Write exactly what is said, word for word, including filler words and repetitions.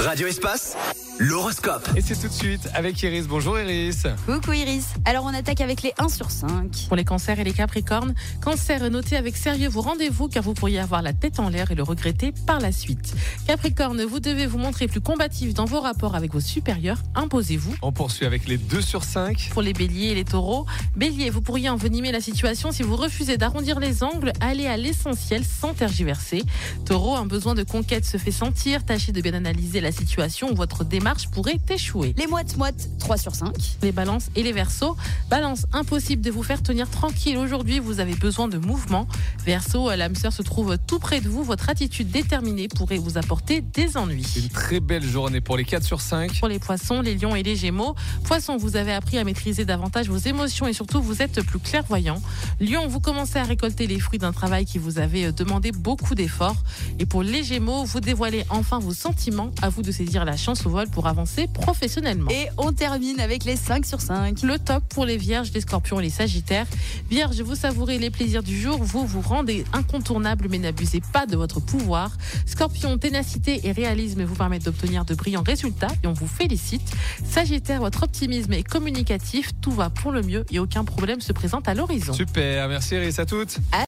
Radio Espace, l'horoscope. Et c'est tout de suite avec Iris. Bonjour Iris. Coucou Iris. Alors on attaque avec les un sur cinq. Pour les cancers et les capricornes, cancer, notez avec sérieux vos rendez-vous car vous pourriez avoir la tête en l'air et le regretter par la suite. Capricorne, vous devez vous montrer plus combatif dans vos rapports avec vos supérieurs, imposez-vous. On poursuit avec les deux sur cinq. Pour les béliers et les taureaux, bélier, vous pourriez envenimer la situation si vous refusez d'arrondir les angles, allez à l'essentiel sans tergiverser. Taureau, un besoin de conquête se fait sentir, tâchez de bien analyser la situation où votre démarche pourrait échouer. Les moites-moites, trois sur cinq. Les balances et les verseaux, balance, impossible de vous faire tenir tranquille aujourd'hui, vous avez besoin de mouvement. Verseau, l'âme sœur se trouve tout près de vous, votre attitude déterminée pourrait vous apporter des ennuis. Une très belle journée pour les quatre sur cinq. Pour les poissons, les lions et les gémeaux, poissons, vous avez appris à maîtriser davantage vos émotions et surtout vous êtes plus clairvoyant. Lion, vous commencez à récolter les fruits d'un travail qui vous avait demandé beaucoup d'efforts. Et pour les gémeaux, vous dévoilez enfin vos sentiments, à vous de saisir la chance au vol pour avancer professionnellement. Et on termine avec les cinq sur cinq. Le top pour les vierges, les scorpions et les sagittaires. Vierges, vous savourez les plaisirs du jour, vous vous rendez incontournable mais n'abusez pas de votre pouvoir. Scorpion, ténacité et réalisme vous permettent d'obtenir de brillants résultats et on vous félicite. Sagittaire, votre optimisme est communicatif, tout va pour le mieux et aucun problème se présente à l'horizon. Super, merci Iris, à toutes.